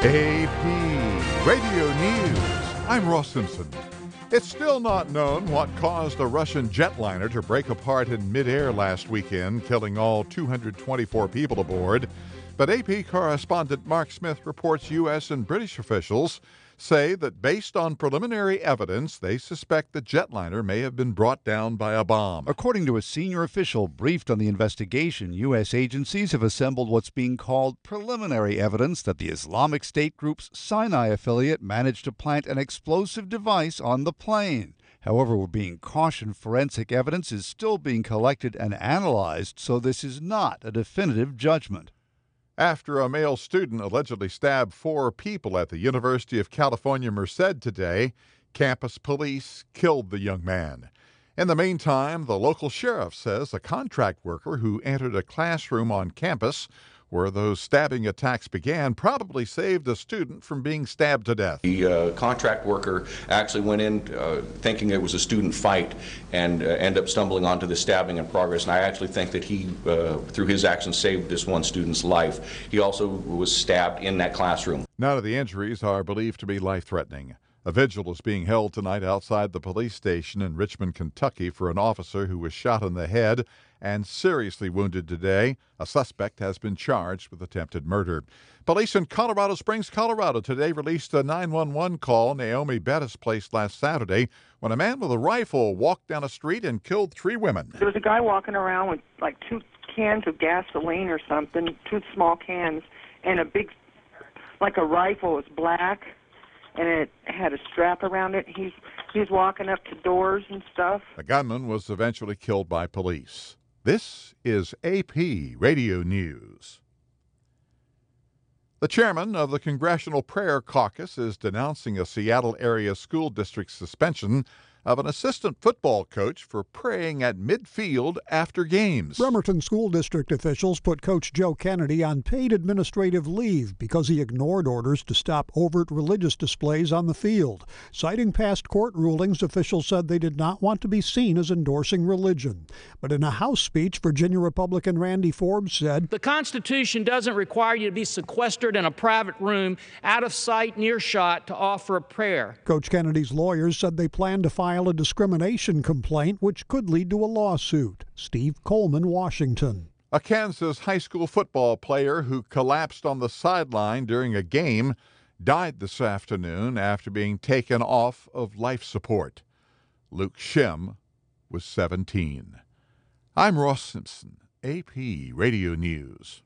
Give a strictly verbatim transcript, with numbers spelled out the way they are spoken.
A P Radio News. I'm Ross Simpson. It's still not known what caused a Russian jetliner to break apart in midair last weekend, killing all two hundred twenty-four people aboard. But A P correspondent Mark Smith reports U S and British officials say that based on preliminary evidence, they suspect the jetliner may have been brought down by a bomb. According to a senior official briefed on the investigation, U S agencies have assembled what's being called preliminary evidence that the Islamic State group's Sinai affiliate managed to plant an explosive device on the plane. However, we're being cautioned forensic evidence is still being collected and analyzed, so this is not a definitive judgment. After a male student allegedly stabbed four people at the University of California, Merced today, campus police killed the young man. In the meantime, the local sheriff says a contract worker who entered a classroom on campus where those stabbing attacks began probably saved a student from being stabbed to death. The uh, contract worker actually went in uh, thinking it was a student fight and uh, ended up stumbling onto the stabbing in progress. And I actually think that he, uh, through his actions, saved this one student's life. He also was stabbed in that classroom. None of the injuries are believed to be life-threatening. A vigil is being held tonight outside the police station in Richmond, Kentucky for an officer who was shot in the head and seriously wounded today. A suspect has been charged with attempted murder. Police in Colorado Springs, Colorado today released a nine one one call Naomi Bettis placed last Saturday when a man with a rifle walked down a street and killed three women. There was a guy walking around with like two cans of gasoline or something, two small cans, and a big, like a rifle. It was black. And it had a strap around it. He's he's walking up to doors and stuff. The gunman was eventually killed by police. This is A P Radio News. The chairman of the Congressional Prayer Caucus is denouncing a Seattle area school district suspension of an assistant football coach for praying at midfield after games. Bremerton School District officials put Coach Joe Kennedy on paid administrative leave because he ignored orders to stop overt religious displays on the field. Citing past court rulings, officials said they did not want to be seen as endorsing religion. But in a House speech, Virginia Republican Randy Forbes said, "The Constitution doesn't require you to be sequestered in a private room, out of sight, near shot, to offer a prayer." Coach Kennedy's lawyers said they plan to file a discrimination complaint, which could lead to a lawsuit. Steve Coleman, Washington. A Kansas high school football player who collapsed on the sideline during a game died this afternoon after being taken off of life support. Luke Shim was seventeen. I'm Ross Simpson, A P Radio News.